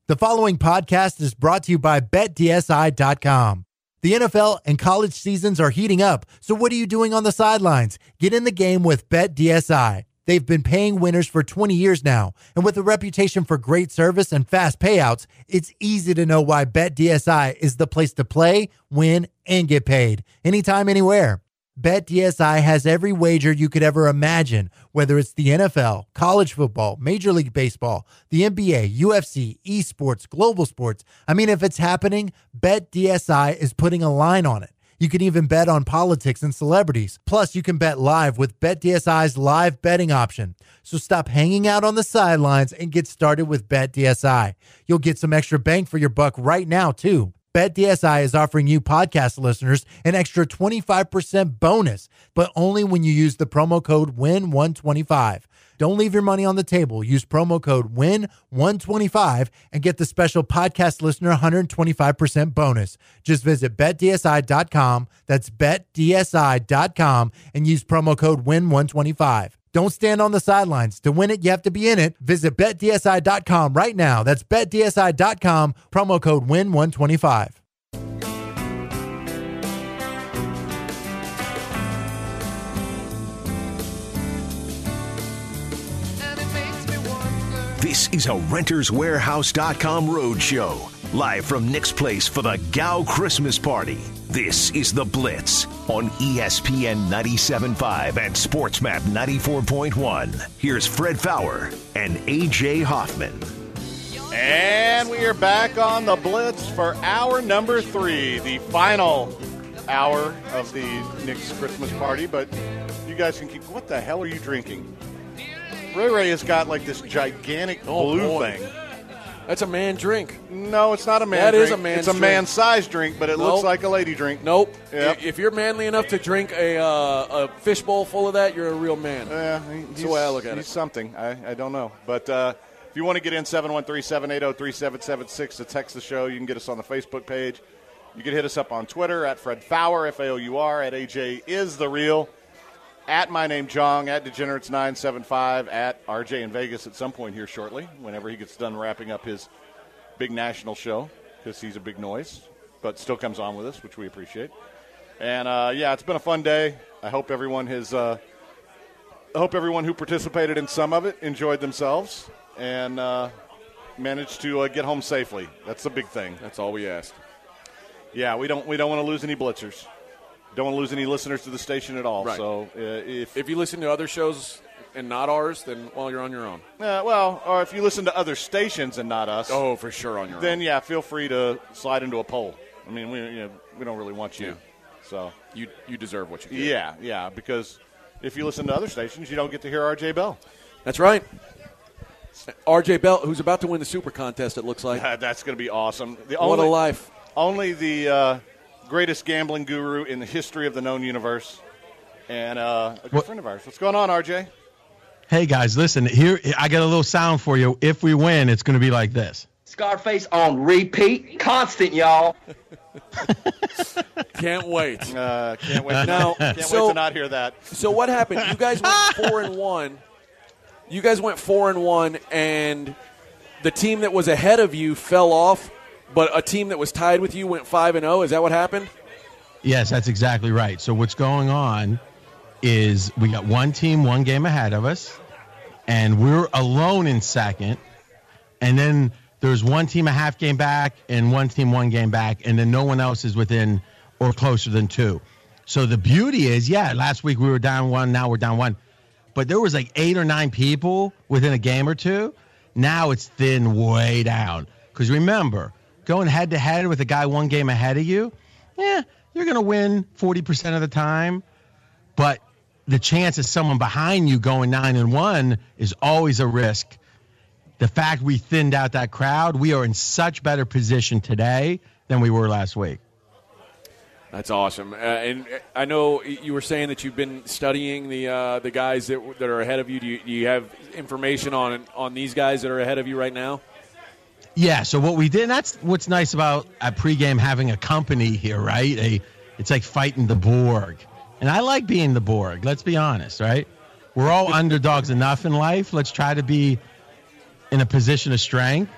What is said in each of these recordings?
The following podcast is brought to you by BetDSI.com. The NFL and college seasons are heating up, so what are you doing on the sidelines? Get in the game with BetDSI. They've been paying winners for 20 years now, and with a reputation for great service and fast payouts, it's easy to know why BetDSI is the place to play, win, and get paid. Anytime, anywhere. BetDSI has every wager you could ever imagine, whether it's the NFL, college football, Major League Baseball, the NBA, UFC, esports, global sports. I mean, if it's happening, BetDSI is putting a line on it. You can even bet on politics and celebrities. Plus, you can bet live with BetDSI's live betting option. So stop hanging out on the sidelines and get started with BetDSI. You'll get some extra bang for your buck right now, too. BetDSI is offering you podcast listeners an extra 25% bonus, but only when you use the promo code WIN125. Don't leave your money on the table. Use promo code WIN125 and get the special podcast listener 125% bonus. Just visit BetDSI.com. That's BetDSI.com and use promo code WIN125. Don't stand on the sidelines. To win it, you have to be in it. Visit BetDSI.com right now. That's BetDSI.com, promo code WIN125. This is a RentersWarehouse.com roadshow. Live from Nick's Place for the Gow Christmas Party. This is The Blitz on ESPN 97.5 and SportsMap 94.1. Here's Fred Faour and A.J. Hoffman. And we are back on The Blitz for hour number 3, the final hour of the Nick's Christmas Party. But you guys can keep... What the hell are you drinking? Ray has got like this gigantic blue thing. That's a man drink. No, it's not a man drink. That is a man It's a man-sized drink, but it looks like a lady drink. Nope. Yep. If you're manly enough to drink a fishbowl full of that, you're a real man. That's the way I look at it. He's something. I don't know. But if you want to get in, 713-780-3776 to text the show. You can get us on the Facebook page. You can hit us up on Twitter at Fred Faour, F-A-O-U-R, at AJ is the real. At My Name Jong, at Degenerates975, at RJ in Vegas at some point here shortly, whenever he gets done wrapping up his big national show, because he's a big noise, but still comes on with us, which we appreciate. And, it's been a fun day. I hope everyone who participated in some of it enjoyed themselves and managed to get home safely. That's the big thing. That's all we ask. Yeah, we don't want to lose any blitzers. Don't want to lose any listeners to the station at all. Right. So if you listen to other shows and not ours, then, you're on your own. Or if you listen to other stations and not us. Oh, for sure on your own. Then, feel free to slide into a poll. I mean, we don't really want you. Yeah. So you deserve what you get. Yeah, because if you listen to other stations, you don't get to hear R.J. Bell. That's right. R.J. Bell, who's about to win the Super Contest, it looks like. That's going to be awesome. What a life. Only the greatest gambling guru in the history of the known universe, and a good friend of ours. What's going on, RJ? Hey, guys, listen, here I got a little sound for you. If we win, it's going to be like this. Scarface on repeat. Constant, y'all. Can't wait. Can't wait to not hear that. So what happened? You guys went 4-1. You guys went 4-1, and the team that was ahead of you fell off. But a team that was tied with you went 5-0. Is that what happened? Yes, that's exactly right. So what's going on is we got one team, one game ahead of us, and we're alone in second. And then there's one team a half game back and one team one game back, and then no one else is within or closer than 2. So the beauty is, last week we were down 1, now we're down 1. But there was like 8 or 9 people within a game or two. Now it's thinned way down. Because remember, going head-to-head with a guy one game ahead of you, you're going to win 40% of the time. But the chance of someone behind you going 9-1 is always a risk. The fact we thinned out that crowd, we are in such better position today than we were last week. That's awesome. And I know you were saying that you've been studying the guys that are ahead of you. Do you have information on these guys that are ahead of you right now? Yeah, so what we did, and that's what's nice about a pregame having a company here, right? It's like fighting the Borg. And I like being the Borg, let's be honest, right? We're all underdogs enough in life. Let's try to be in a position of strength.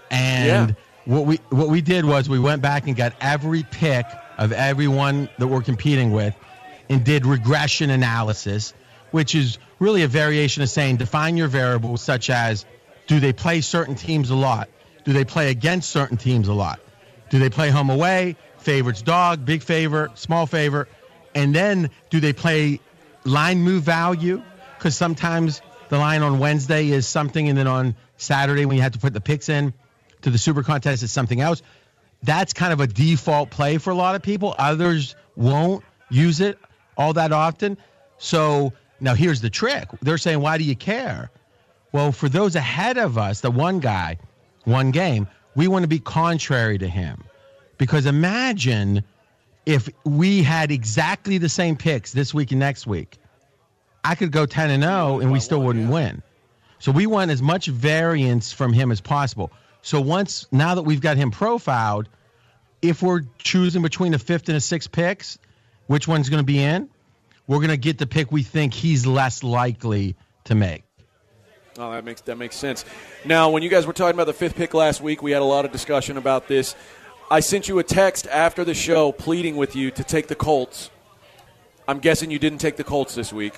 And what we did was we went back and got every pick of everyone that we're competing with and did regression analysis, which is really a variation of saying define your variables, such as do they play certain teams a lot? Do they play against certain teams a lot? Do they play home away, favorites dog, big favorite, small favorite? And then do they play line move value? Because sometimes the line on Wednesday is something, and then on Saturday when you have to put the picks in to the Super Contest is something else. That's kind of a default play for a lot of people. Others won't use it all that often. So now here's the trick. They're saying, why do you care? Well, for those ahead of us, the one guy, one game, we want to be contrary to him. Because imagine if we had exactly the same picks this week and next week. I could go 10-0 and we still wouldn't win. So we want as much variance from him as possible. So now that we've got him profiled, if we're choosing between a 5th and a 6th picks, which one's going to be in? We're going to get the pick we think he's less likely to make. Oh, that makes sense. Now, when you guys were talking about the 5th pick last week, we had a lot of discussion about this. I sent you a text after the show pleading with you to take the Colts. I'm guessing you didn't take the Colts this week.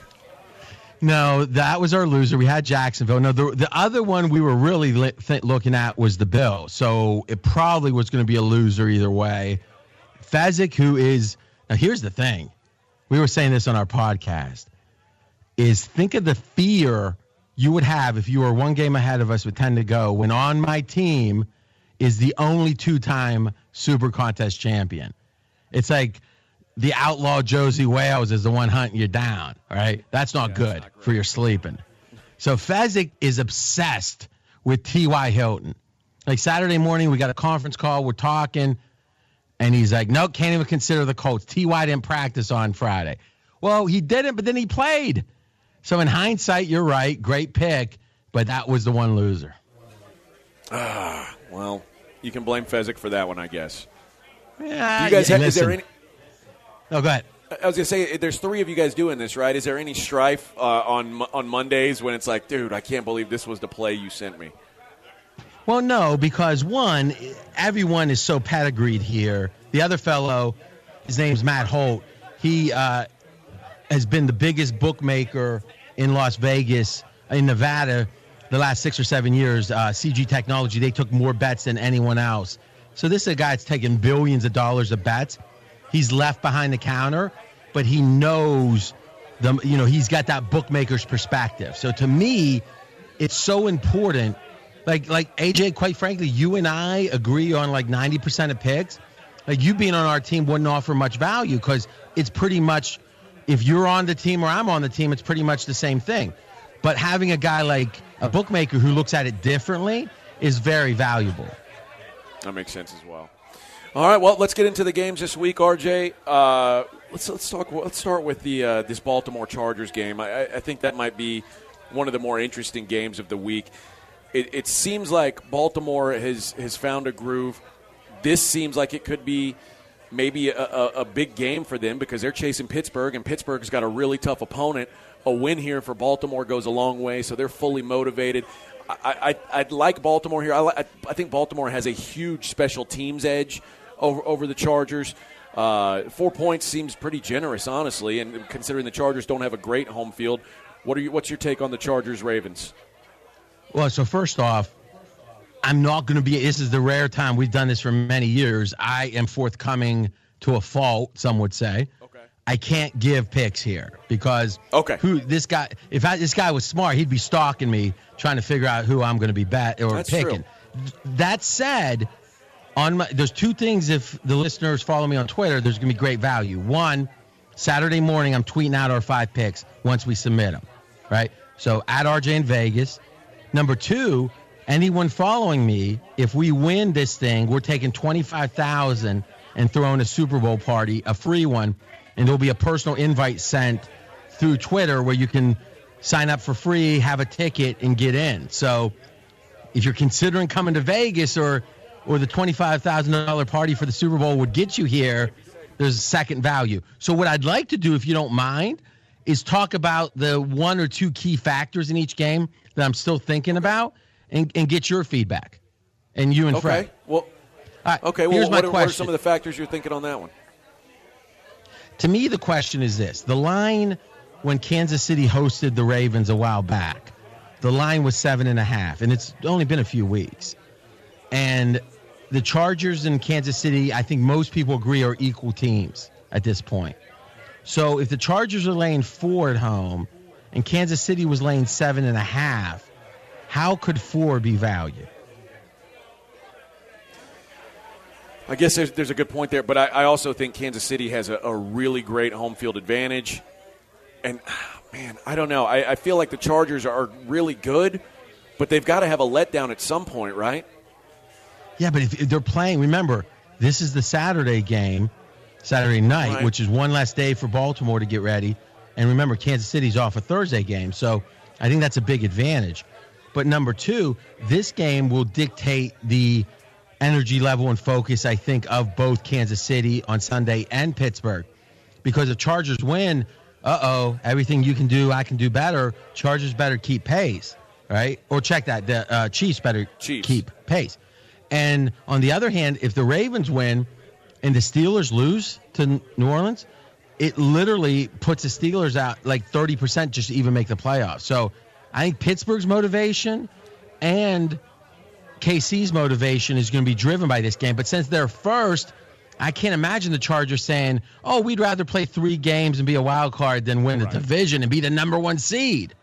No, that was our loser. We had Jacksonville. No, the other one we were really looking at was the Bills. So it probably was going to be a loser either way. Fezzik, who is – now here's the thing. We were saying this on our podcast, is think of the fear you would have if you were one game ahead of us with 10 to go when on my team is the only 2-time Super Contest champion. It's like – the outlaw Josie Wales is the one hunting you down, right? That's not good for your sleeping. So Fezzik is obsessed with T.Y. Hilton. Like Saturday morning, we got a conference call. We're talking, and he's like, nope, can't even consider the Colts. T.Y. didn't practice on Friday. Well, he didn't, but then he played. So in hindsight, you're right. Great pick, but that was the one loser. Well, you can blame Fezzik for that one, I guess. Yeah, you guys is there any... Oh, go ahead. I was going to say, there's 3 of you guys doing this, right? Is there any strife on Mondays when it's like, dude, I can't believe this was the play you sent me? Well, no, because, one, everyone is so pedigreed here. The other fellow, his name's Matt Holt. He has been the biggest bookmaker in Las Vegas, in Nevada, the last 6 or 7 years. CG Technology, they took more bets than anyone else. So this is a guy that's taken billions of dollars of bets. He's left behind the counter, but he knows he's got that bookmaker's perspective. So to me, it's so important. Like AJ, quite frankly, you and I agree on like 90% of picks. Like you being on our team wouldn't offer much value because it's pretty much, if you're on the team or I'm on the team, it's pretty much the same thing. But having a guy like a bookmaker who looks at it differently is very valuable. That makes sense as well. All right, well, let's get into the games this week, RJ. Let's start with the this Baltimore Chargers game. I think that might be one of the more interesting games of the week. It seems like Baltimore has found a groove. This seems like it could be maybe a big game for them because they're chasing Pittsburgh, and Pittsburgh's got a really tough opponent. A win here for Baltimore goes a long way, so they're fully motivated. I'd like Baltimore here. I think Baltimore has a huge special teams edge over the Chargers. 4 points seems pretty generous, honestly, and considering the Chargers don't have a great home field. What's your take on the Chargers-Ravens? Well, so first off, I'm not going to be – this is the rare time. We've done this for many years. I am forthcoming to a fault, some would say. Okay. I can't give picks here because this guy – if this guy was smart, he'd be stalking me trying to figure out who I'm going to be picking. True. That said – there's 2 things if the listeners follow me on Twitter, there's going to be great value. 1, Saturday morning, I'm tweeting out our 5 picks once we submit them, right? So at RJ in Vegas. Number 2, anyone following me, if we win this thing, we're taking $25,000 and throwing a Super Bowl party, a free one, and there'll be a personal invite sent through Twitter where you can sign up for free, have a ticket, and get in. So if you're considering coming to Vegas or the $25,000 party for the Super Bowl would get you here, there's a second value. So what I'd like to do, if you don't mind, is talk about the 1 or 2 key factors in each game that I'm still thinking about and get your feedback. and you and Okay. Fred. Well, right, okay. here's Well, my what are question. some of the factors you're thinking on that one? To me, the question is this. The line when Kansas City hosted the Ravens a while back, the line was 7.5, and it's only been a few weeks. And the Chargers and Kansas City, I think most people agree, are equal teams at this point. So if the Chargers are laying 4 at home and Kansas City was laying 7.5, how could 4 be valued? I guess there's a good point there, but I also think Kansas City has a really great home field advantage. And, man, I don't know. I feel like the Chargers are really good, but they've got to have a letdown at some point, right? Yeah, but if they're playing, remember, this is the Saturday game, Saturday night, Right. which is one less day for Baltimore to get ready. And remember, Kansas City's off a Thursday game, so I think that's a big advantage. But number 2, this game will dictate the energy level and focus, I think, of both Kansas City on Sunday and Pittsburgh. Because if Chargers win, everything you can do, I can do better. Chargers better keep pace, right? Or check that, the Chiefs better keep pace. And on the other hand, if the Ravens win and the Steelers lose to New Orleans, it literally puts the Steelers out like 30% just to even make the playoffs. So I think Pittsburgh's motivation and KC's motivation is going to be driven by this game. But since they're first, I can't imagine the Chargers saying, we'd rather play 3 games and be a wild card than win the division and be the number 1 seed.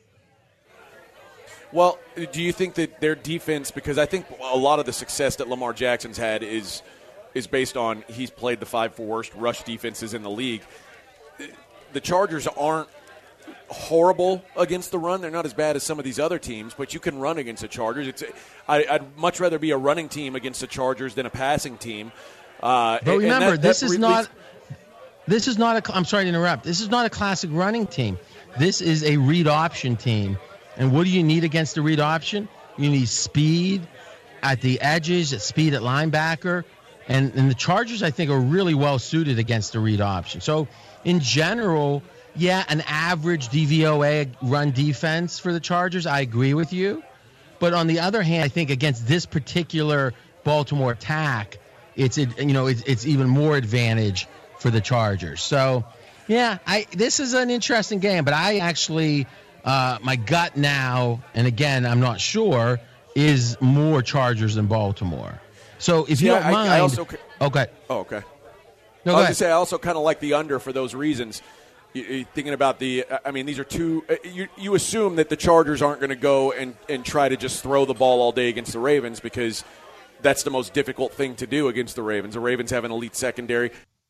Well, do you think that their defense, because I think a lot of the success that Lamar Jackson's had is based on he's played the 5 worst rush defenses in the league. The Chargers aren't horrible against the run. They're not as bad as some of these other teams, but you can run against the Chargers. I'd much rather be a running team against the Chargers than a passing team. But remember, this is not I'm sorry to interrupt. This is not a classic running team. This is a read option team. And what do you need against a read option? You need speed at the edges, speed at linebacker. And the Chargers, I think, are really well suited against the read option. So, in general, an average DVOA run defense for the Chargers. I agree with you. But on the other hand, I think against this particular Baltimore attack, it's even more advantage for the Chargers. So, this is an interesting game. But I actually, my gut now, and again, I'm not sure, is more Chargers than Baltimore. So if you don't mind, okay. Oh, okay. No, I was go going ahead. to say I also kind of like the under for those reasons. Thinking about these are two. You assume that the Chargers aren't going to go and try to just throw the ball all day against the Ravens because that's the most difficult thing to do against the Ravens. The Ravens have an elite secondary.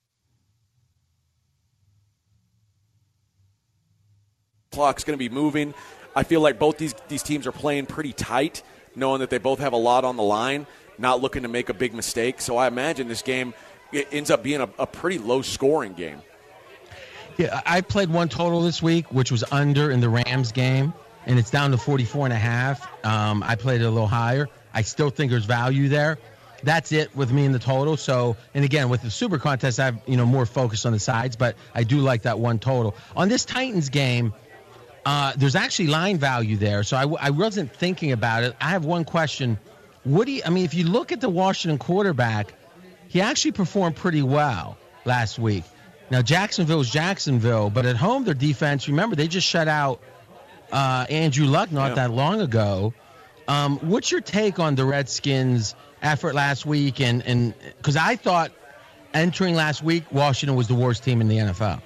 Clock's going to be moving. I feel like both these teams are playing pretty tight, knowing that they both have a lot on the line, not looking to make a big mistake. So I imagine this game ends up being a pretty low-scoring game. Yeah, I played one total this week, which was under in the Rams game, and it's down to 44.5. I played it a little higher. I still think there's value there. That's it with me in the total. So, and again, with the Super Contest, I have more focus on the sides, but I do like that one total. On this Titans game, there's actually line value there, so I wasn't thinking about it. I have one question. If you look at the Washington quarterback, he actually performed pretty well last week. Now, Jacksonville's Jacksonville, but at home, their defense, remember, they just shut out Andrew Luck not that long ago. What's your take on the Redskins' effort last week? And because I thought entering last week, Washington was the worst team in the NFL.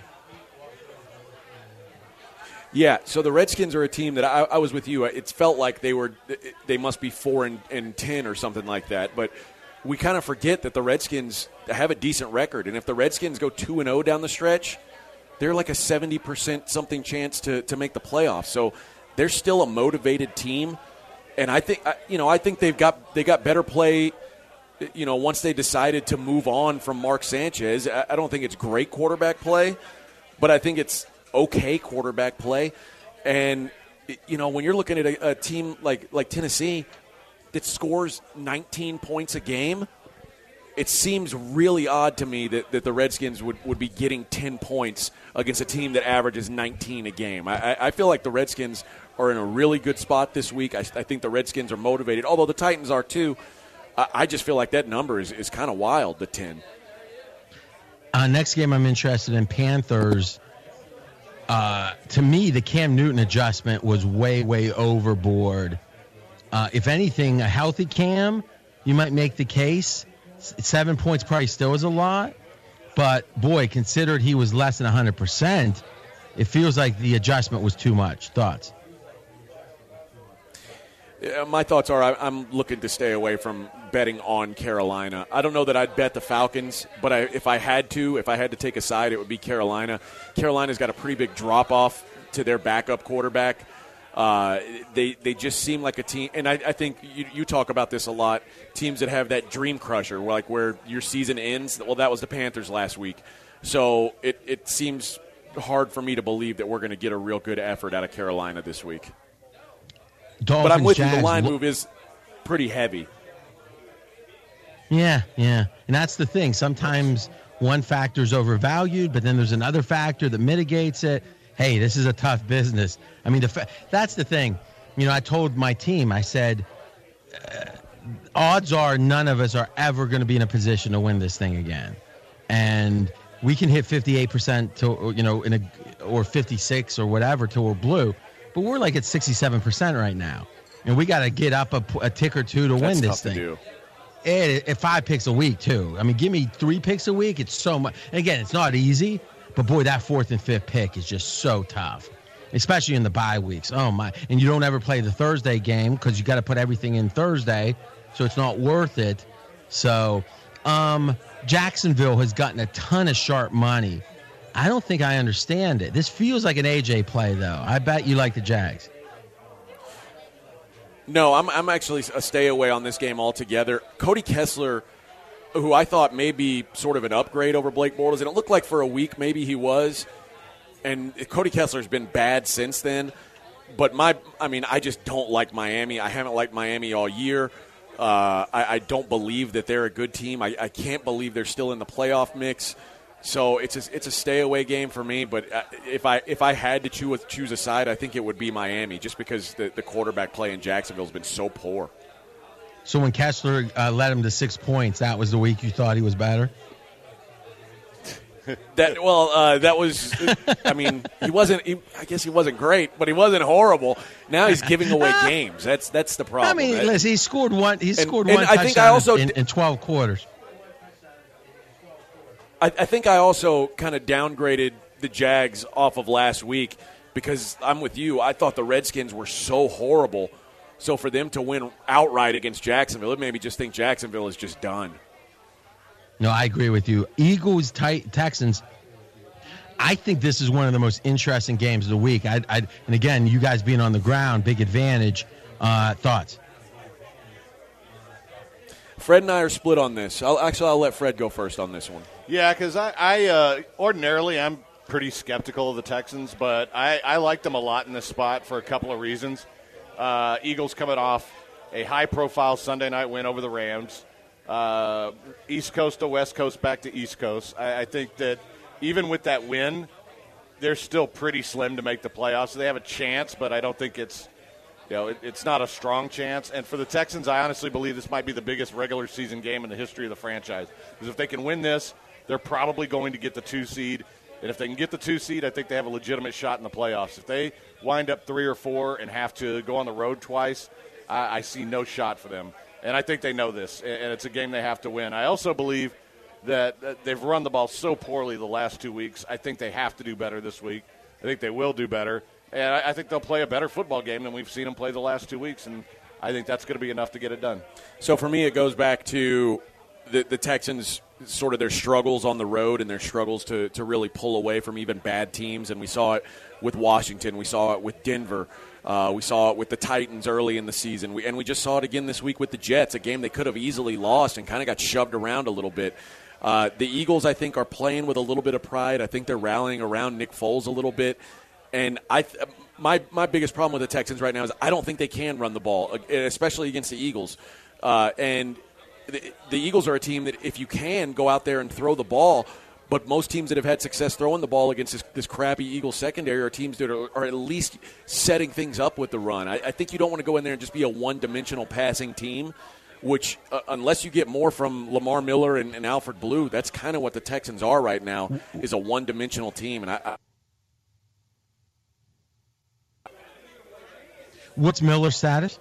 Yeah, so the Redskins are a team that I was with you. It felt like they must be 4-10 or something like that, but we kind of forget that the Redskins have a decent record, and if the Redskins go 2-0 down the stretch, they're like a 70% something chance to make the playoffs. So they're still a motivated team, and I think they got better play. Once they decided to move on from Mark Sanchez, I don't think it's great quarterback play, but I think it's okay quarterback play. And when you're looking at a team like Tennessee that scores 19 points a game, it seems really odd to me that the Redskins would be getting 10 points against a team that averages 19 a game. I feel like the Redskins are in a really good spot this week. I think the Redskins are motivated, although the Titans are too. I just feel like that number is kind of wild, the 10. Next game I'm interested in, Panthers. To me, the Cam Newton adjustment was way, way overboard. If anything, a healthy Cam, you might make the case. 7 points probably still is a lot. But, boy, considered he was less than 100%, it feels like the adjustment was too much. Thoughts? My thoughts are I'm looking to stay away from betting on Carolina. I don't know that I'd bet the Falcons, but if I had to take a side, it would be Carolina. Carolina's got a pretty big drop-off to their backup quarterback. They just seem like a team, and I think you talk about this a lot, teams that have that dream crusher, like where your season ends. Well, that was the Panthers last week. So it seems hard for me to believe that we're going to get a real good effort out of Carolina this week. Dolphins, but I'm with Jags, you. The line move is pretty heavy. Yeah. And that's the thing. Sometimes one factor is overvalued, but then there's another factor that mitigates it. Hey, this is a tough business. I mean, that's the thing. I told my team, I said, odds are none of us are ever going to be in a position to win this thing again. And we can hit 58% or 56 or whatever till we're blue. But we're like at 67% right now. And we got to get up a tick or two to win this thing. To do. At 5 picks a week, too. I mean, give me 3 picks a week. It's so much. And again, it's not easy. But, boy, that 4th and 5th pick is just so tough, especially in the bye weeks. Oh, my. And you don't ever play the Thursday game because you got to put everything in Thursday, so it's not worth it. So Jacksonville has gotten a ton of sharp money. I don't think I understand it. This feels like an AJ play, though. I bet you like the Jags. No, I'm actually a stay away on this game altogether. Cody Kessler, who I thought may be sort of an upgrade over Blake Bortles, and it looked like for a week maybe he was. And Cody Kessler's been bad since then. But I just don't like Miami. I haven't liked Miami all year. I don't believe that they're a good team. I can't believe they're still in the playoff mix. So it's a stay away game for me. But if I had to choose a side, I think it would be Miami, just because the quarterback play in Jacksonville has been so poor. So when Kessler led him to 6 points, that was the week you thought he was better? That was. I mean, he wasn't. I guess he wasn't great, but he wasn't horrible. Now he's giving away games. That's the problem. I mean, listen, he scored one. He scored one touchdown I think I also, in 12 quarters. I think I also kind of downgraded the Jags off of last week because I'm with you. I thought the Redskins were so horrible. So for them to win outright against Jacksonville, it made me just think Jacksonville is just done. No, I agree with you. Eagles, Texans. I think this is one of the most interesting games of the week. And again, you guys being on the ground, big advantage. Thoughts? Fred and I are split on this. I'll let Fred go first on this one. Yeah, because I ordinarily I'm pretty skeptical of the Texans, but I like them a lot in this spot for a couple of reasons. Eagles coming off a high-profile Sunday night win over the Rams. East Coast to West Coast, back to East Coast. I think that even with that win, they're still pretty slim to make the playoffs. So they have a chance, but I don't think it's not a strong chance. And for the Texans, I honestly believe this might be the biggest regular season game in the history of the franchise. Because if they can win this, they're probably going to get the 2 seed. And if they can get the 2 seed, I think they have a legitimate shot in the playoffs. If they wind up 3 or 4 and have to go on the road twice, I see no shot for them. And I think they know this, and it's a game they have to win. I also believe that they've run the ball so poorly the last 2 weeks. I think they have to do better this week. I think they will do better. And I think they'll play a better football game than we've seen them play the last 2 weeks, and I think that's going to be enough to get it done. So for me, it goes back to the Texans, sort of their struggles on the road and their struggles to really pull away from even bad teams. And we saw it with Washington. We saw it with Denver. We saw it with the Titans early in the season. We just saw it again this week with the Jets, a game they could have easily lost and kind of got shoved around a little bit. The Eagles, I think, are playing with a little bit of pride. I think they're rallying around Nick Foles a little bit. And my biggest problem with the Texans right now is I don't think they can run the ball, especially against the Eagles. And the Eagles are a team that if you can go out there and throw the ball, but most teams that have had success throwing the ball against this crappy Eagles secondary are teams that are at least setting things up with the run. I think you don't want to go in there and just be a one-dimensional passing team. which unless you get more from Lamar Miller and Alfred Blue, that's kind of what the Texans are right now, is a one-dimensional team. And What's Miller's status?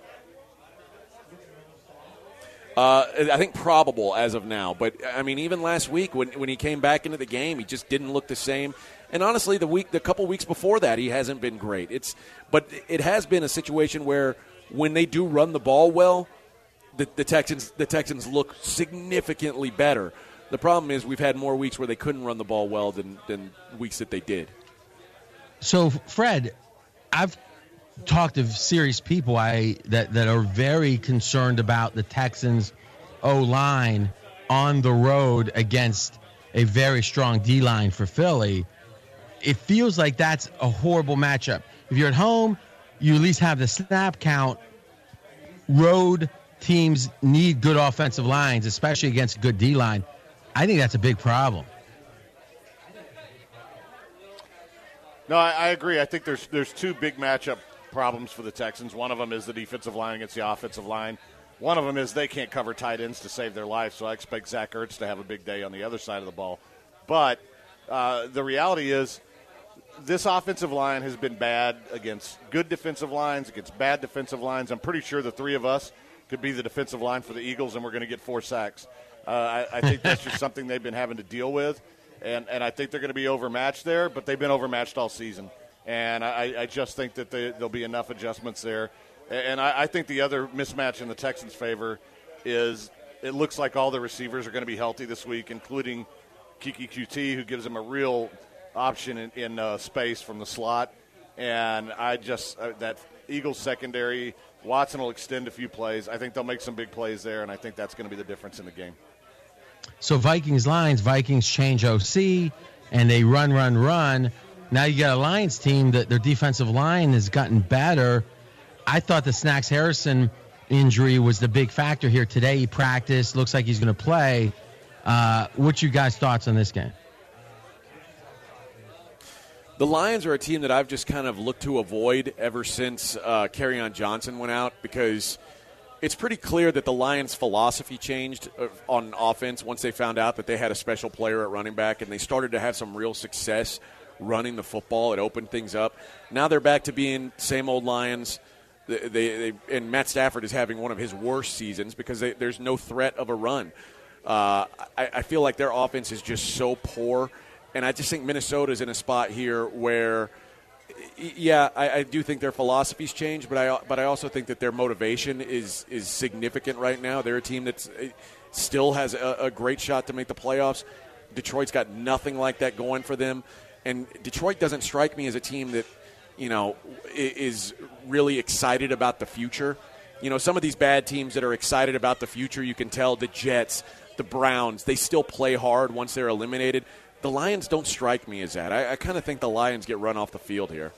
I think probable as of now. But, I mean, even last week when he came back into the game, he just didn't look the same. And honestly, the couple weeks before that, he hasn't been great. But it has been a situation where when they do run the ball well, the Texans look significantly better. The problem is we've had more weeks where they couldn't run the ball well than weeks that they did. So, Fred, I've talked to serious people that are very concerned about the Texans' O-line on the road against a very strong D-line for Philly. It feels like that's a horrible matchup. If you're at home, you at least have the snap count. Road teams need good offensive lines, especially against a good D-line. I think that's a big problem. No, I agree. I think there's two big matchup problems for the Texans. One of them is the defensive line against the offensive line. One of them is they can't cover tight ends to save their life, so I expect Zach Ertz to have a big day on the other side of the ball. But the reality is this offensive line has been bad against good defensive lines, against bad defensive lines. I'm pretty sure the three of us could be the defensive line for the Eagles, and we're going to get 4 sacks. I think that's just something they've been having to deal with, and I think they're going to be overmatched there, but they've been overmatched all season. And I just think that there'll be enough adjustments there. And I think the other mismatch in the Texans' favor is it looks like all the receivers are going to be healthy this week, including Kiki QT, who gives them a real option in space from the slot. And that Eagles secondary, Watson will extend a few plays. I think they'll make some big plays there, and I think that's going to be the difference in the game. So Vikings change OC, and they run. Now you got a Lions team that their defensive line has gotten better. I thought the Snacks Harrison injury was the big factor here today. He practiced. Looks like he's going to play. What's your guys' thoughts on this game? The Lions are a team that I've just kind of looked to avoid ever since Kerryon Johnson went out, because it's pretty clear that the Lions' philosophy changed on offense once they found out that they had a special player at running back, and they started to have some real success running the football. It opened things up. Now they're back to being same old Lions. And Matt Stafford is having one of his worst seasons because there's no threat of a run. I feel like their offense is just so poor, and I just think Minnesota's in a spot here where, yeah, I do think their philosophy's changed, but I also think that their motivation is significant right now. They're a team that still has a great shot to make the playoffs. Detroit's got nothing like that going for them, and Detroit doesn't strike me as a team that, you know, is really excited about the future. You know, some of these bad teams that are excited about the future, you can tell, the Jets, the Browns, they still play hard once they're eliminated. The Lions don't strike me as that. I kind of think the Lions get run off the field here.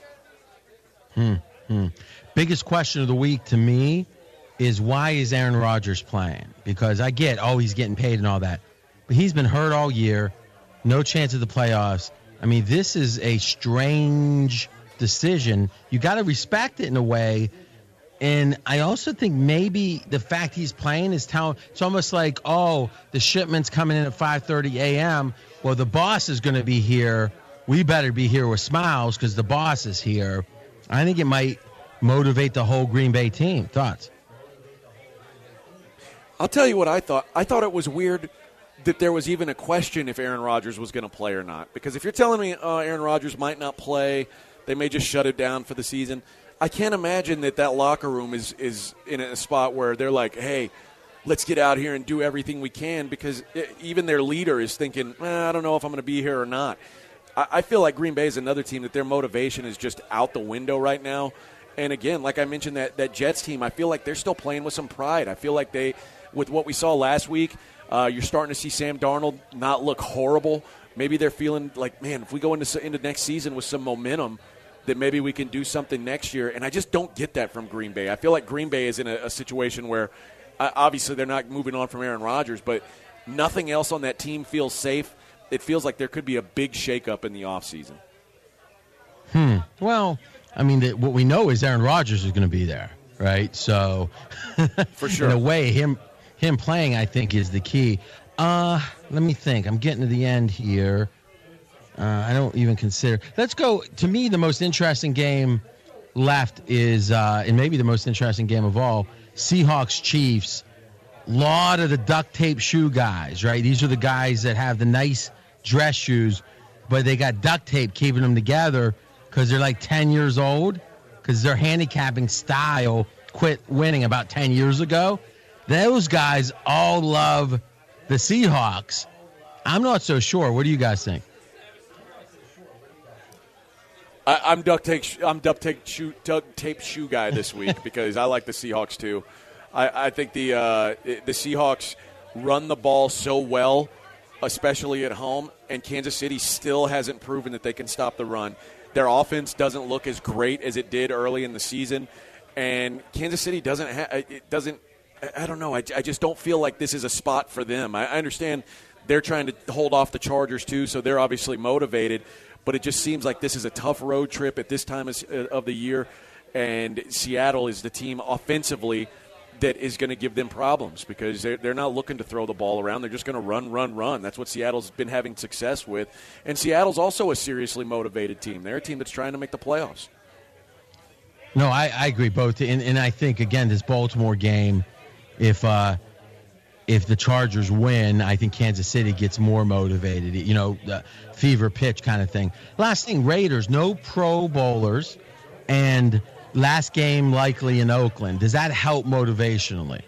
Biggest question of the week to me is, why is Aaron Rodgers playing? Because I get, he's getting paid and all that. But he's been hurt all year, no chance of the playoffs. I mean, this is a strange decision. You got to respect it in a way. And I also think maybe the fact he's playing is it's almost like, the shipment's coming in at 5:30 a.m. Well, the boss is going to be here. We better be here with smiles because the boss is here. I think it might motivate the whole Green Bay team. Thoughts? I'll tell you what I thought. I thought it was weird that there was even a question if Aaron Rodgers was going to play or not. Because if you're telling me Aaron Rodgers might not play, they may just shut it down for the season, I can't imagine that locker room is in a spot where they're like, hey, let's get out here and do everything we can, because even their leader is thinking, I don't know if I'm going to be here or not. I feel like Green Bay is another team that their motivation is just out the window right now. And again, like I mentioned, that Jets team, I feel like they're still playing with some pride. I feel like with what we saw last week, you're starting to see Sam Darnold not look horrible. Maybe they're feeling like, man, if we go into next season with some momentum, that maybe we can do something next year. And I just don't get that from Green Bay. I feel like Green Bay is in a situation where obviously they're not moving on from Aaron Rodgers, but nothing else on that team feels safe. It feels like there could be a big shakeup in the offseason. Well, I mean, what we know is Aaron Rodgers is going to be there, right? So for sure, in a way, him him playing, I think, is the key. Let me think. I'm getting to the end here. I don't even consider. Let's go. To me, the most interesting game left is, and maybe the most interesting game of all, Seahawks-Chiefs. Lot of the duct tape shoe guys, right? These are the guys that have the nice dress shoes, but they got duct tape keeping them together because they're like 10 years old, because their handicapping style quit winning about 10 years ago. Those guys all love the Seahawks. I'm not so sure. What do you guys think? I'm duct tape shoe guy this week because I like the Seahawks too. I think the Seahawks run the ball so well, especially at home, and Kansas City still hasn't proven that they can stop the run. Their offense doesn't look as great as it did early in the season, and Kansas City doesn't. I don't know. I just don't feel like this is a spot for them. I understand they're trying to hold off the Chargers too, so they're obviously motivated. But it just seems like this is a tough road trip at this time of the year, and Seattle is the team offensively that is going to give them problems because they're not looking to throw the ball around. They're just going to run. That's what Seattle's been having success with. And Seattle's also a seriously motivated team. They're a team that's trying to make the playoffs. No, I agree both. And I think, again, this Baltimore game, if the Chargers win, I think Kansas City gets more motivated, the fever pitch kind of thing. Last thing, Raiders, no Pro Bowlers, and last game likely in Oakland. Does that help motivationally?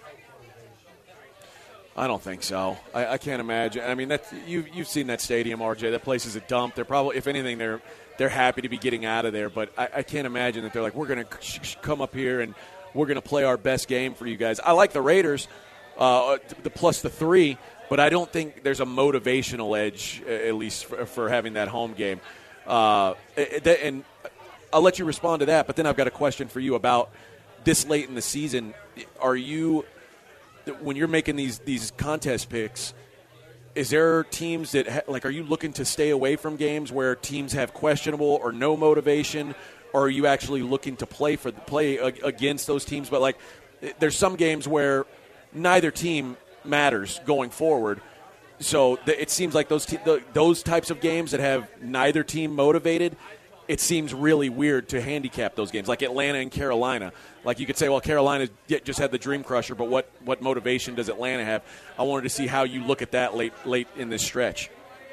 I don't think so. I can't imagine. I mean, you've seen that stadium, RJ. That place is a dump. They're probably, if anything, they're happy to be getting out of there. But I can't imagine that they're like, we're going to come up here and we're going to play our best game for you guys. I like the Raiders, the plus the 3, but I don't think there's a motivational edge, at least for having that home game. And I'll let you respond to that, but then I've got a question for you about this late in the season. Are you, when you're making these contest picks, is there teams that, are you looking to stay away from games where teams have questionable or no motivation, or are you actually looking to play against those teams? But, there's some games where neither team matters going forward. So it seems like those types of games that have neither team motivated, it seems really weird to handicap those games, like Atlanta and Carolina. Like you could say, well, Carolina just had the Dream Crusher, but what motivation does Atlanta have? I wanted to see how you look at that late in this stretch.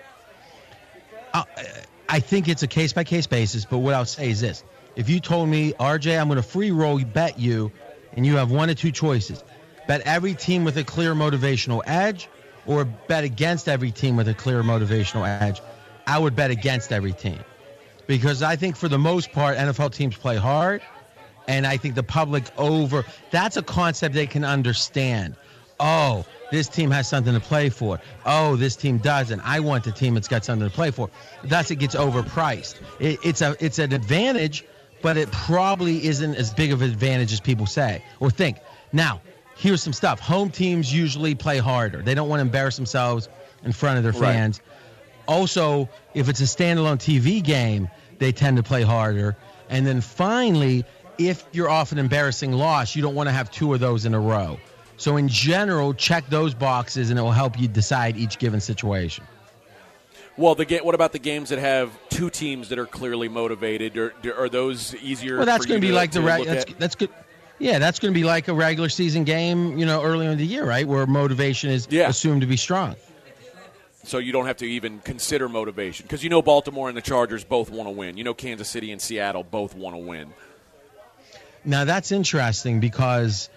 I think it's a case-by-case basis, but what I'll say is this. If you told me, RJ, I'm going to free roll bet you, and you have one of two choices. Bet every team with a clear motivational edge, or bet against every team with a clear motivational edge, I would bet against every team. Because I think for the most part, NFL teams play hard, and I think the public that's a concept they can understand. Oh, this team has something to play for. Oh, this team doesn't. I want the team that's got something to play for. Thus, it gets overpriced. It's an advantage, but it probably isn't as big of an advantage as people say or think. Now, here's some stuff. Home teams usually play harder. They don't want to embarrass themselves in front of their fans. Right. Also, if it's a standalone TV game, they tend to play harder. And then finally, if you're off an embarrassing loss, you don't want to have two of those in a row. So in general, check those boxes, and it will help you decide each given situation. Well, what about the games that have two teams that are clearly motivated? Are those easier? Well, that's going to be like that's good. Yeah, that's going to be like a regular season game, earlier in the year, right, where motivation is assumed to be strong. So you don't have to even consider motivation because Baltimore and the Chargers both want to win. Kansas City and Seattle both want to win. Now, that's interesting because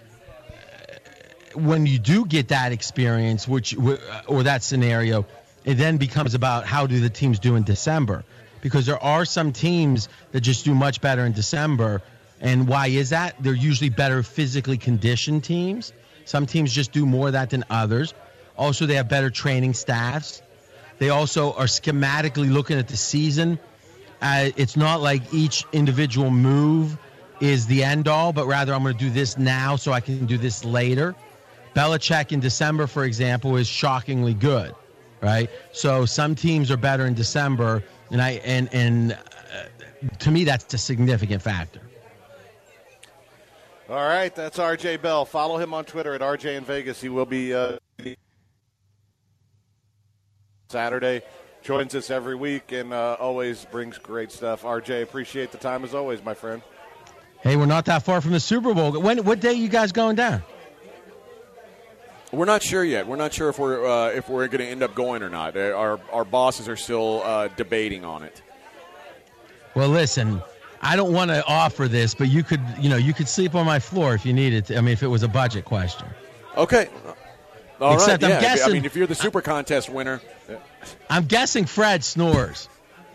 when you do get that experience, or that scenario, it then becomes about how do the teams do in December, because there are some teams that just do much better in December. And why is that? They're usually better physically conditioned teams. Some teams just do more of that than others. Also, they have better training staffs. They also are schematically looking at the season. It's not like each individual move is the end all, but rather I'm going to do this now so I can do this later. Belichick in December, for example, is shockingly good, right? So some teams are better in December, and to me that's a significant factor. All right, that's RJ Bell. Follow him on Twitter at RJ in Vegas. He will be Saturday. Joins us every week and always brings great stuff. RJ, appreciate the time as always, my friend. Hey, we're not that far from the Super Bowl. What day are you guys going down? We're not sure yet. We're not sure if we're going to end up going or not. Our bosses are still debating on it. Well, listen, I don't want to offer this, but you could sleep on my floor if you needed to. I mean, if it was a budget question. Okay. All Except right. I'm guessing. I mean, if you're the Super Contest winner. I'm guessing Fred snores.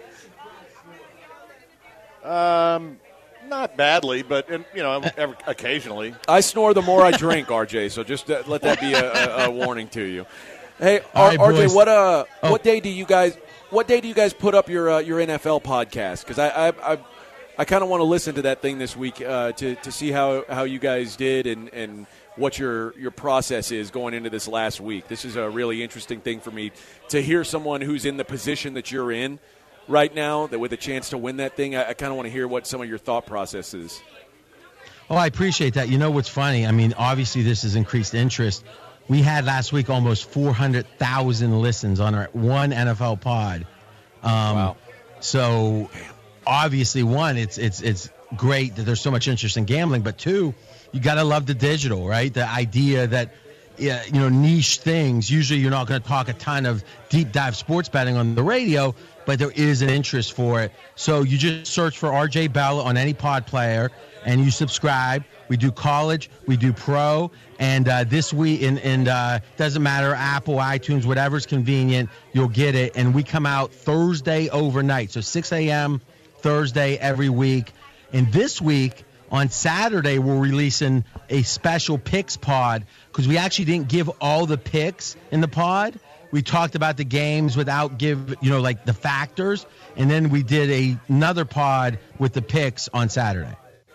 Not badly, but occasionally. I snore the more I drink, RJ. So just let that be a warning to you. Hey, right, RJ, boys. what day do you guys put up your NFL podcast? Because I kind of want to listen to that thing this week to see how you guys did and what your process is going into this last week. This is a really interesting thing for me to hear someone who's in the position that you're in right now, that with a chance to win that thing. I kind of want to hear what some of your thought process is. Oh, I appreciate that. You know what's funny? I mean, obviously this has increased interest. We had last week almost 400,000 listens on our one NFL pod. Wow. So obviously, one, it's great that there's so much interest in gambling, but two, you got to love the digital, right? The idea that, niche things, usually you're not going to talk a ton of deep dive sports betting on the radio, but there is an interest for it. So you just search for RJ Bell on any pod player and you subscribe. We do college, we do pro, and this week, doesn't matter, Apple, iTunes, whatever's convenient, you'll get it. And we come out Thursday overnight, so 6 a.m. Thursday every week. And this week, on Saturday, we're releasing a special picks pod because we actually didn't give all the picks in the pod. We talked about the games without the factors, and then we did another pod with the picks on Saturday.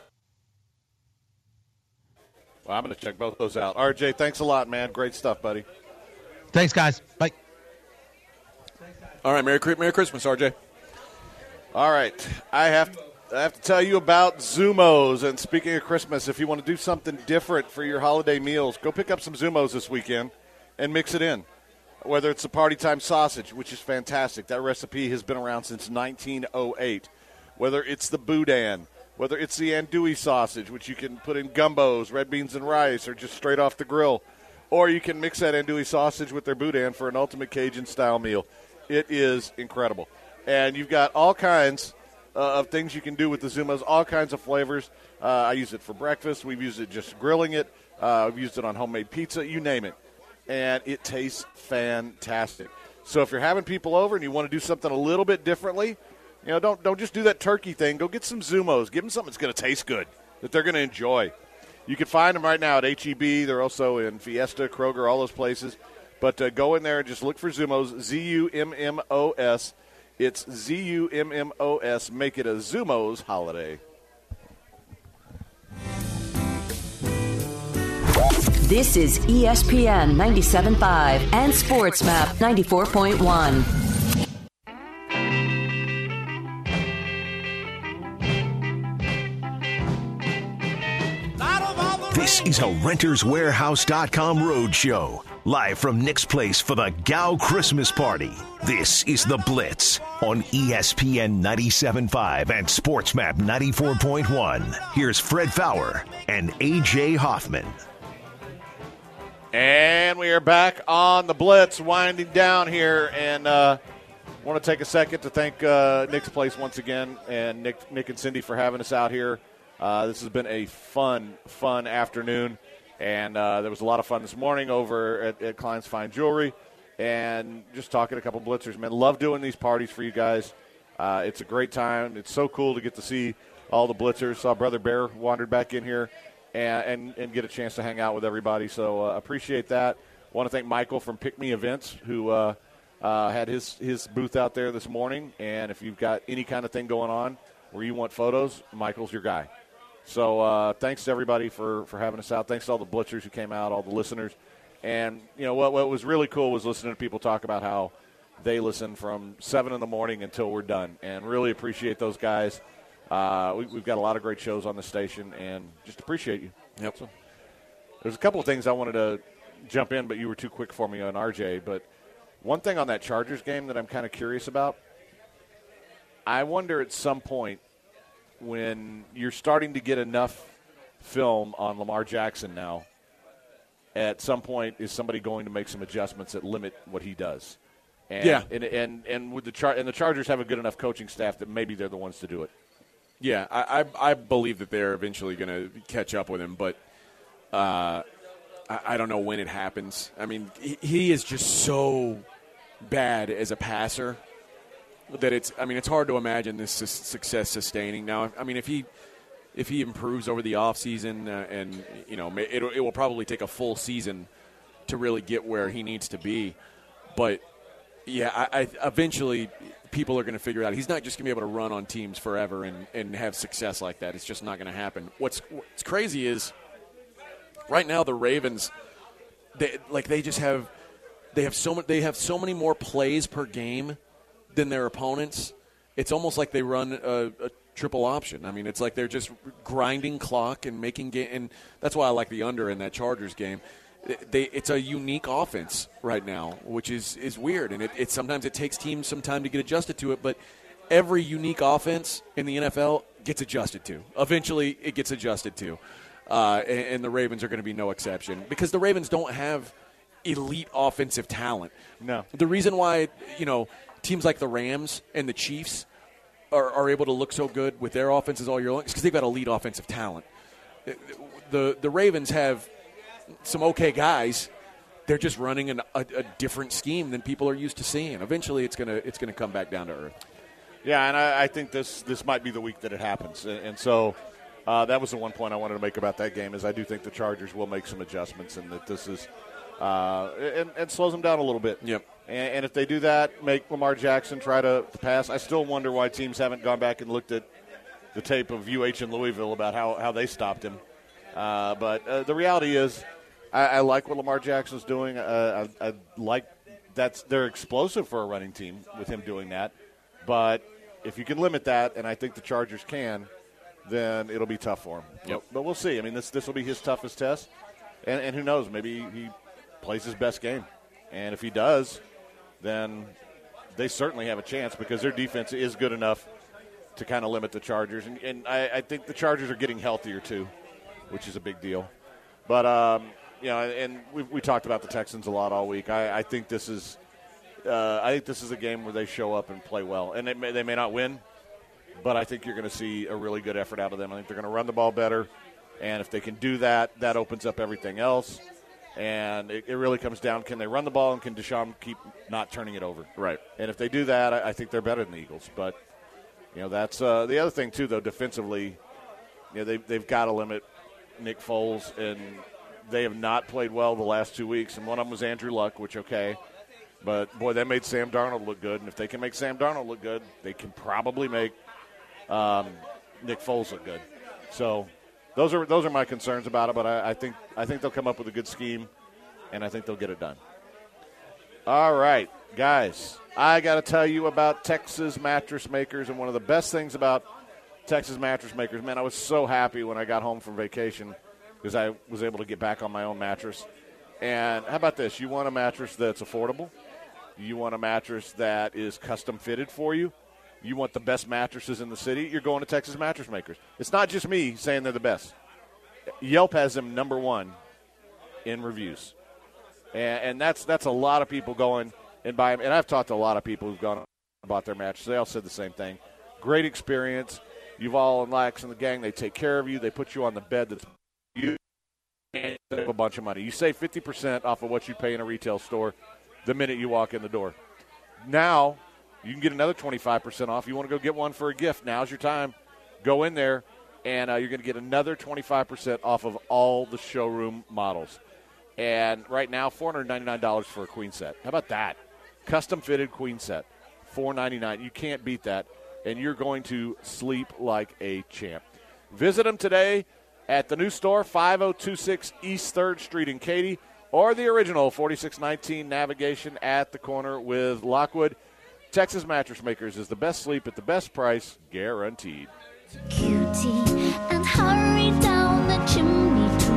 Well, I'm going to check both those out. RJ, thanks a lot, man. Great stuff, buddy. Thanks, guys. Bye. All right, Merry Christmas, RJ. All right, I have to tell you about Zumos. And speaking of Christmas, if you want to do something different for your holiday meals, go pick up some Zumos this weekend and mix it in. Whether it's the Party Time sausage, which is fantastic. That recipe has been around since 1908. Whether it's the boudin, whether it's the andouille sausage, which you can put in gumbos, red beans and rice, or just straight off the grill. Or you can mix that andouille sausage with their boudin for an ultimate Cajun-style meal. It is incredible. And you've got all kinds of things you can do with the Zumos, all kinds of flavors. I use it for breakfast. We've used it just grilling it. I've used it on homemade pizza, you name it. And it tastes fantastic. So if you're having people over and you want to do something a little bit differently, don't just do that turkey thing. Go get some Zumos. Give them something that's going to taste good, that they're going to enjoy. You can find them right now at H-E-B. They're also in Fiesta, Kroger, all those places. But go in there and just look for Zumos, Z-U-M-M-O-S. It's Z-U-M-M-O-S. Make it a Zumos holiday. This is ESPN 97.5 and SportsMap 94.1. This is a RentersWarehouse.com roadshow. Live from Nick's Place for the Gow Christmas Party. This is The Blitz on ESPN 97.5 and SportsMap 94.1. Here's Fred Faour and A.J. Hoffman. And we are back on The Blitz, winding down here. And want to take a second to thank Nick's Place once again, and Nick and Cindy for having us out here. This has been a fun afternoon. And there was a lot of fun this morning over at Klein's Fine Jewelry, and just talking to a couple Blitzers. Man, love doing these parties for you guys. It's a great time. It's so cool to get to see all the Blitzers. Saw Brother Bear wandered back in here and get a chance to hang out with everybody. So appreciate that. Want to thank Michael from Pick Me Events, who had his booth out there this morning. And if you've got any kind of thing going on where you want photos, Michael's your guy. So thanks to everybody for having us out. Thanks to all the Blitzers who came out, all the listeners. And, what was really cool was listening to people talk about how they listen from 7 in the morning until we're done. And really appreciate those guys. We've got a lot of great shows on the station, and just appreciate you. Yep. So, there's a couple of things I wanted to jump in, but you were too quick for me on RJ. But one thing on that Chargers game that I'm kind of curious about, I wonder at some point when you're starting to get enough film on Lamar Jackson now, at some point is somebody going to make some adjustments that limit what he does? And, yeah. And with the Chargers have a good enough coaching staff that maybe they're the ones to do it. Yeah, I believe that they're eventually going to catch up with him, but I don't know when it happens. I mean, he is just so bad as a passer that it's hard to imagine this success sustaining. Now, I mean, if he improves over the offseason, and it will probably take a full season to really get where he needs to be. But yeah, I eventually people are going to figure out he's not just going to be able to run on teams forever and have success like that. It's just not going to happen. What's crazy is right now the Ravens, they have so many more plays per game than their opponents. It's almost like they run a triple option. I mean, it's like they're just grinding clock and making game, and that's why I like the under in that Chargers game. It's a unique offense right now, which is weird, and it sometimes it takes teams some time to get adjusted to it. But every unique offense in the NFL gets adjusted to. Eventually, it gets adjusted to, and the Ravens are going to be no exception because the Ravens don't have elite offensive talent. No, the reason why teams like the Rams and the Chiefs are able to look so good with their offenses all year long is because they've got elite offensive talent. The Ravens have some okay guys. They're just running a different scheme than people are used to seeing. Eventually, it's gonna come back down to earth. Yeah, and I think this might be the week that it happens. And so that was the one point I wanted to make about that game is I do think the Chargers will make some adjustments and that this is and slows them down a little bit. Yep. And if they do that, make Lamar Jackson try to pass. I still wonder why teams haven't gone back and looked at the tape of UH and Louisville about how they stopped him. But the reality is I like what Lamar Jackson's doing. I like they're explosive for a running team with him doing that. But if you can limit that, and I think the Chargers can, then it'll be tough for him. Yep. But we'll see. I mean, this will be his toughest test. And who knows, maybe he plays his best game. And if he does, then they certainly have a chance because their defense is good enough to kind of limit the Chargers. And I think the Chargers are getting healthier too, which is a big deal. But, and we talked about the Texans a lot all week. I think this is a game where they show up and play well. And they may not win, but I think you're going to see a really good effort out of them. I think they're going to run the ball better. And if they can do that, that opens up everything else. And it really comes down, can they run the ball and can Deshaun keep not turning it over? Right. And if they do that, I think they're better than the Eagles. But, that's the other thing, too, though, defensively, they've got to limit Nick Foles. And they have not played well the last 2 weeks. And one of them was Andrew Luck, which, okay. But, boy, that made Sam Darnold look good. And if they can make Sam Darnold look good, they can probably make Nick Foles look good. So those are my concerns about it, but I think they'll come up with a good scheme, and I think they'll get it done. All right, guys, I got to tell you about Texas Mattress Makers, and one of the best things about Texas Mattress Makers, man, I was so happy when I got home from vacation because I was able to get back on my own mattress. And how about this? You want a mattress that's affordable? You want a mattress that is custom fitted for you? You want the best mattresses in the city? You're going to Texas Mattress Makers. It's not just me saying they're the best. Yelp has them number one in reviews. And that's a lot of people going and buying. And I've talked to a lot of people who've gone and bought their mattresses. They all said the same thing. Great experience. Yuval and Lax and the gang, they take care of you. They put you on the bed that's you and save a bunch of money. You save 50% off of what you pay in a retail store the minute you walk in the door. Now you can get another 25% off. You want to go get one for a gift. Now's your time. Go in there, and you're going to get another 25% off of all the showroom models. And right now, $499 for a queen set. How about that? Custom-fitted queen set, $499. You can't beat that, and you're going to sleep like a champ. Visit them today at the new store, 5026 East 3rd Street in Katy, or the original 4619 Navigation at the corner with Lockwood. Texas Mattress Makers is the best sleep at the best price, guaranteed. Cutie, and hurry down the chimney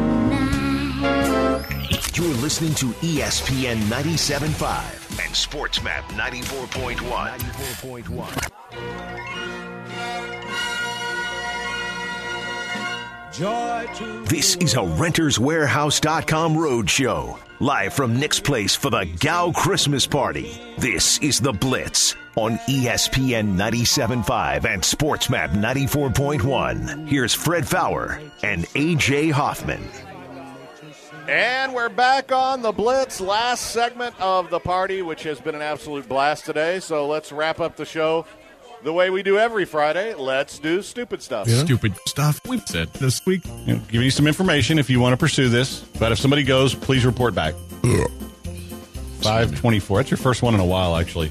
You're listening to ESPN 97.5 and SportsMap 94.1. This is a RentersWarehouse.com roadshow. Live from Nick's Place for the Gow Christmas Party. This is The Blitz on ESPN 97.5 and SportsMap 94.1. Here's Fred Faour and A.J. Hoffman. And we're back on The Blitz, last segment of the party, which has been an absolute blast today. So let's wrap up the show the way we do every Friday. Let's do stupid stuff. Yeah. Stupid stuff we've said this week. Give you some information if you want to pursue this. But if somebody goes, please report back. 5:24. That's your first one in a while, actually.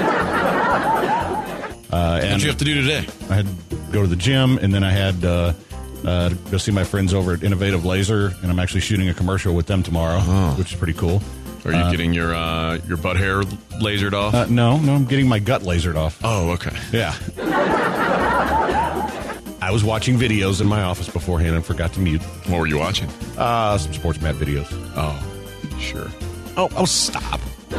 What did you have to do today? I had to go to the gym, and then I had to go see my friends over at Innovative Laser, and I'm actually shooting a commercial with them tomorrow, which is pretty cool. Are you getting your butt hair lasered off? No, I'm getting my gut lasered off. Oh, okay. Yeah. I was watching videos in my office beforehand and forgot to mute. What were you watching? Some SportsMap videos. Oh, sure. Oh, stop.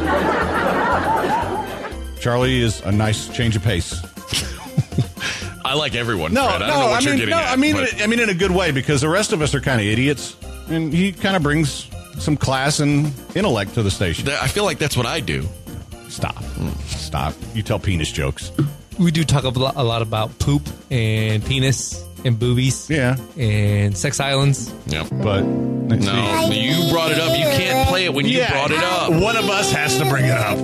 Charlie is a nice change of pace. I like everyone. No, Fred. I don't know what you're getting at. I mean in a good way, because the rest of us are kind of idiots, and he kind of brings some class and intellect to the station. I feel like that's what I do. Stop. You tell penis jokes. We do talk a lot about poop and penis and boobies. Yeah. And sex islands. Yeah. But no, you brought it up. You can't play it when you brought it up. One of us has to bring it up.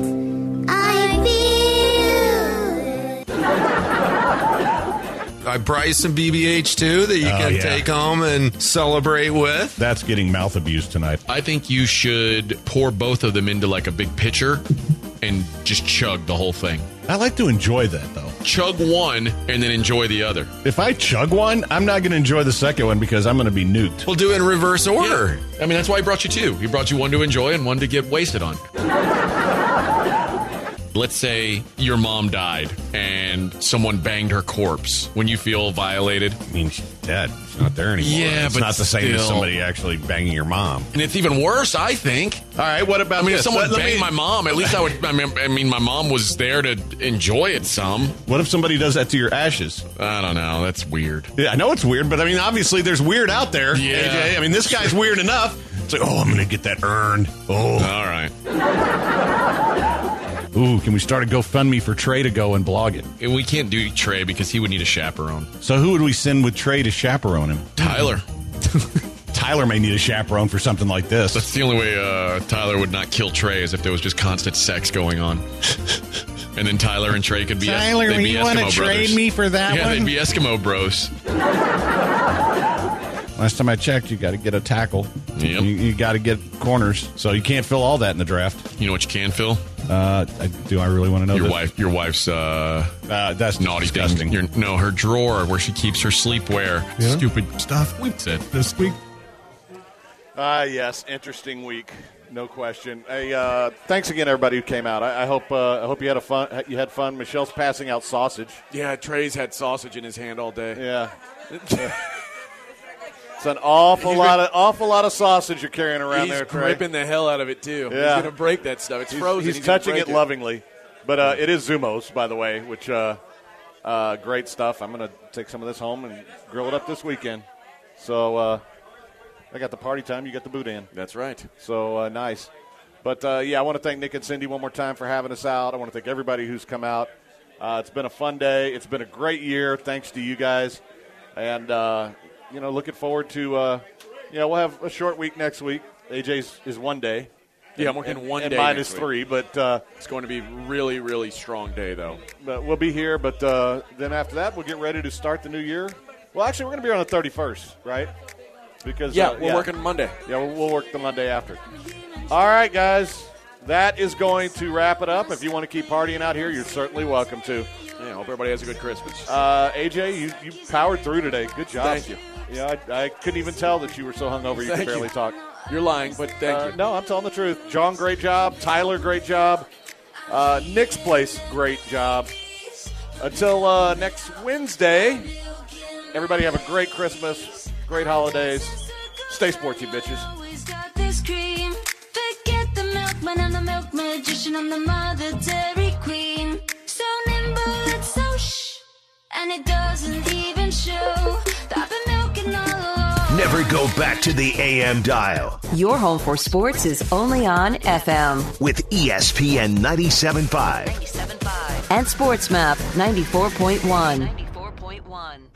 I brought you some BBH, too, that you can take home and celebrate with. That's getting mouth abuse tonight. I think you should pour both of them into like a big pitcher and just chug the whole thing. I like to enjoy that, though. Chug one and then enjoy the other. If I chug one, I'm not going to enjoy the second one because I'm going to be nuked. We'll do it in reverse order. Yeah. I mean, that's why he brought you two. He brought you one to enjoy and one to get wasted on. Let's say your mom died and someone banged her corpse. When you feel violated? I mean, she's dead. She's not there anymore. Yeah, it's but not the same as still. somebody actually banging your mom. And it's even worse, I think. All right, what about if this? someone banged my mom, at least I would. I mean, my mom was there to enjoy it some. What if somebody does that to your ashes? I don't know. That's weird. Yeah, I know it's weird, but I mean, obviously there's weird out there, yeah. AJ. I mean, this guy's weird enough. It's like, I'm going to get that urn. Oh. All right. Ooh, can we start a GoFundMe for Trey to go and blog it? We can't do Trey because he would need a chaperone. So who would we send with Trey to chaperone him? Tyler. Tyler may need a chaperone for something like this. That's the only way Tyler would not kill Trey, is if there was just constant sex going on. And then Tyler and Trey could be Tyler, they'd be you Eskimo want to brothers. trade me for that yeah, one? they'd be Eskimo bros. Last time I checked, you got to get a tackle. Yep. You got to get corners, so you can't fill all that in the draft. You know what you can fill? Do I really want to know Your wife's that's naughty disgusting. thing. Her drawer where she keeps her sleepwear. Yeah. Stupid stuff we've said this week. Yes, interesting week, no question. Hey, thanks again, everybody who came out. I hope you had fun. You had fun. Michelle's passing out sausage. Yeah, Trey's had sausage in his hand all day. Yeah. It's an awful lot of sausage you're carrying around there, Trey. He's gripping the hell out of it, too. Yeah. He's going to break that stuff. It's frozen. He's touching it lovingly. But it is Zumos, by the way, which great stuff. I'm going to take some of this home and grill it up this weekend. So I got the party time. You got the boudin. That's right. So nice. But, I want to thank Nick and Cindy one more time for having us out. I want to thank everybody who's come out. It's been a fun day. It's been a great year, thanks to you guys. And, looking forward to, we'll have a short week next week. AJ's is 1 day. Yeah, I'm working one and day. Mine is 3, but it's going to be really, really strong day, though. But we'll be here. But then after that, we'll get ready to start the new year. Well, actually, we're going to be on the 31st, right? Because we're working Monday. Yeah, we'll work the Monday after. All right, guys, that is going to wrap it up. If you want to keep partying out here, you're certainly welcome to. Yeah, hope everybody has a good Christmas. AJ, you powered through today. Good job. Thank you. Yeah, I couldn't even tell that you were so hungover you could barely talk. You're lying, but thank you. No, I'm telling the truth. John, great job. Tyler, great job. Nick's place, great job. Until next Wednesday, everybody have a great Christmas, great holidays. Stay sporty, bitches. generation, I'm the mother Dairy Queen. So nimble, it's so shh, and it doesn't even show that I've been milking all along. Never go back to the AM dial. Your home for sports is only on FM. With ESPN 97.5. And SportsMap 94.1.